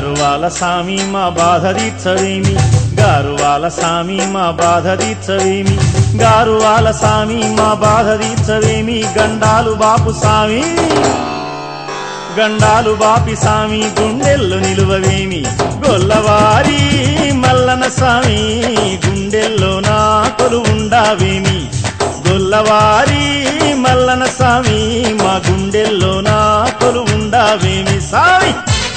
గారువాల సామి మా బాధ తీర్చవేమి, గారువాల సామి మా బాధ తీర్చవేమి, గారువాల సామి మా బాధ తీర్చవేమి, గండాలు బాపు సామి గండాలు బాపి సామి గుండెల్లో నిలువవేమి, గొల్లవారి మల్లన సామి గుండెల్లో నా కొలువుండావేమి, గొల్లవారి మల్లన సామి మా గుండెల్లో నా కొలువుండావేమి సామి.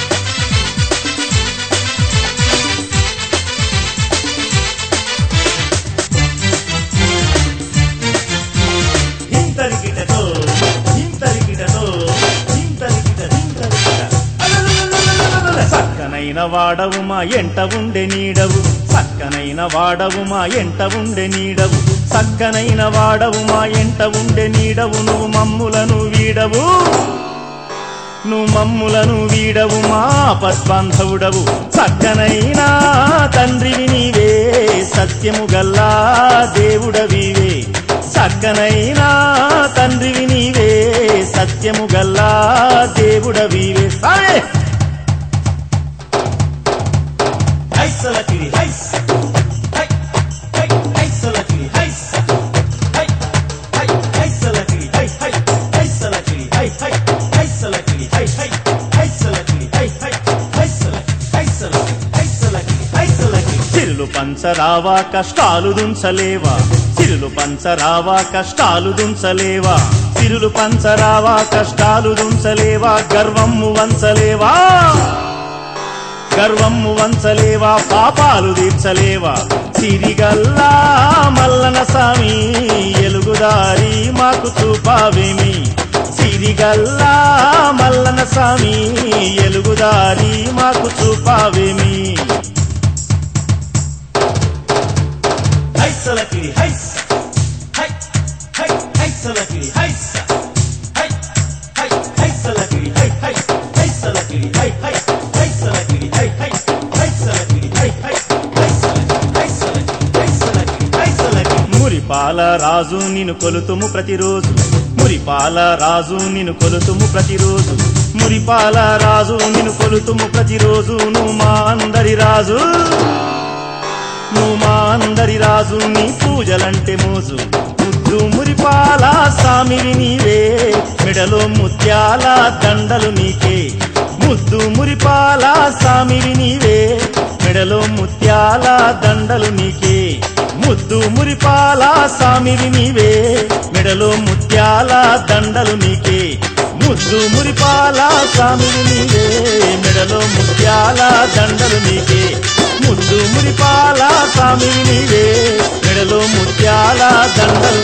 సక్కనైన వాడవు మా ఎంట ఉండే నీడవు, సక్కనైన వాడవు మా ఎంట ఉండే నీడవు, సక్కనైన వాడవు మా ఎంట ఉండే నీడవు, నువ్వు మమ్ములను వీడవు, నువ్వు మమ్ములను వీడవు మా పద్బాంధవుడవు, సక్కనైన తండ్రివి నీవే సత్యము గల్లా దేవుడవివే, సక్కనైన తండ్రివి నీవే సత్యము గల్లా దేవుడవివే సాయే. హైసలకిడి హైస్ హై హై హైసలకిడి హైస్ హై హై హైసలకిడి హై హై హైసలకిడి హై హై హైసలకిడి హై హై హైసలకిడి హై హై హైసలకిడి హైసలకిడి హైసలకిడి. సిరులు పంచరావా కష్టాలు దుంచలేవా, సిరులు పంచరావా కష్టాలు దుంచలేవా, సిరులు పంచరావా కష్టాలు దుంచలేవా, గర్వము వంచలేవా గర్వము వంచలేవా, పాపాలు తీర్చలేవా, సిరిగల్లా మల్లన సామి ఎలుగుదారి మాకు చూపావేమి, సిరిగల్లా మల్లన సామి ఎలుగుదారి మాకు చూపావేమి. హైసలకిడి హైస్ హై హై హైసలకిడి హైస్ హై హై హైసలకిడి హై హై హైసలకిడి హై హై హైసలకిడి హై హై హైసలకిడి హై హై హైసలకిడి హైసలకిడి హైసలకిడి. మురిపాల రాజు నిన్ను కొలుతుము ప్రతిరోజు, మురిపాల రాజు నిన్ను కొలుతుము ప్రతిరోజు, మురిపాల రాజు నిన్ను కొలుతుము ప్రతిరోజు, నువ్వు మా అందరి రాజు, నువ్వు మా అందరి రాజు, నీ పూజలంటే మోజు, ముద్దు మురిపాల సామివి నీవే మెడలో ముత్యాల దండలు నీకే, ముద్దు మురిపాల సామివి నీవే మెడలో ముత్యాల దండలు నీకే, ముద్దు మురిపాల సామివి నీవే మెడలో ముత్యాల దండలు నీకే, ముద్దు మురిపాల సామివి నీవే మెడలో ముత్యాల దండలు నీకే, ముద్దు మురిపాల సామివి నీవే మెడలో ముత్యాల దండలు